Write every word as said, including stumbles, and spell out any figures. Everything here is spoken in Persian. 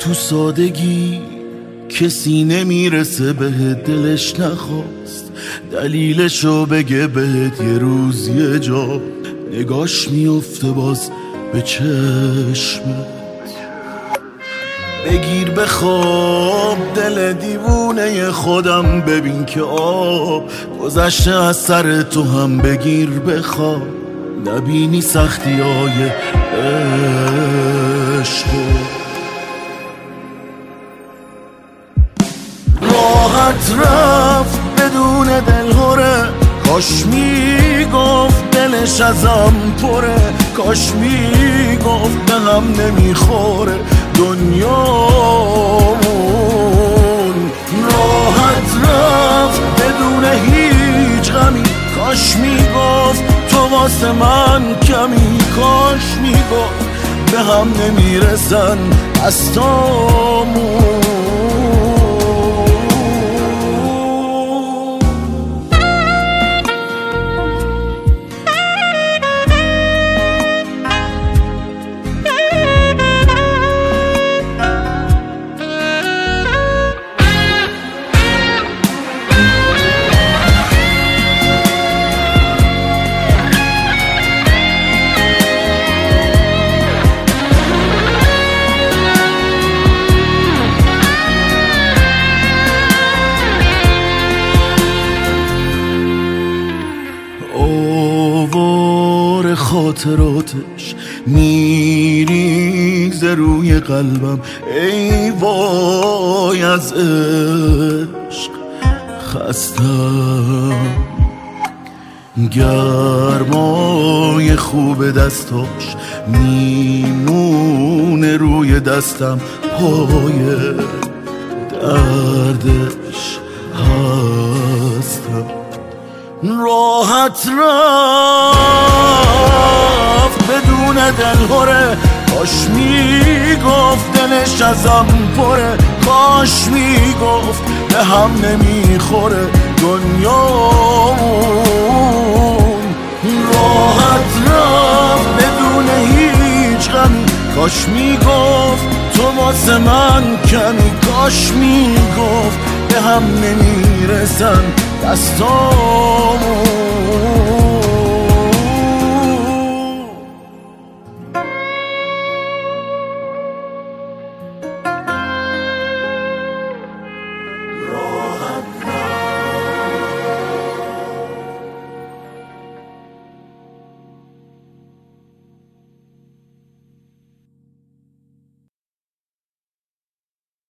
تو سادگی کسی نمیرسه بهت، دلش نخواست دلیلشو بگه بهت، یه روز یه جا نگاش میفته باز به چشمت. بگیر بخواب دل دیوونه خودم، ببین که آب گذشته از سر تو هم. بگیر بخواب نبینی سختی های عشق. راحت رفت بدون دلهوره، کاش میگفت دلش ازم پره، کاش میگفت به هم نمیخوره دنیامون. راحت رفت بدون هیچ غمی، کاش میگفت تو واسه من کمی، کاش میگفت به هم نمیرسن دستامون. آوار خاطراتش میریزه روی قلبم، ای وای از عشق خستم. گرمای خوب دستاش میمونه روی دستم، پای دردش هستم. راحت رفت بدون دلهوره، کاش میگفت دلش ازم پره، کاش میگفت به هم نمیخوره دنیامون. راحت رفت بدون هیچ غمی، کاش میگفت تو واسه من کمی، کاش میگفت به هم نمیرسن دستامون.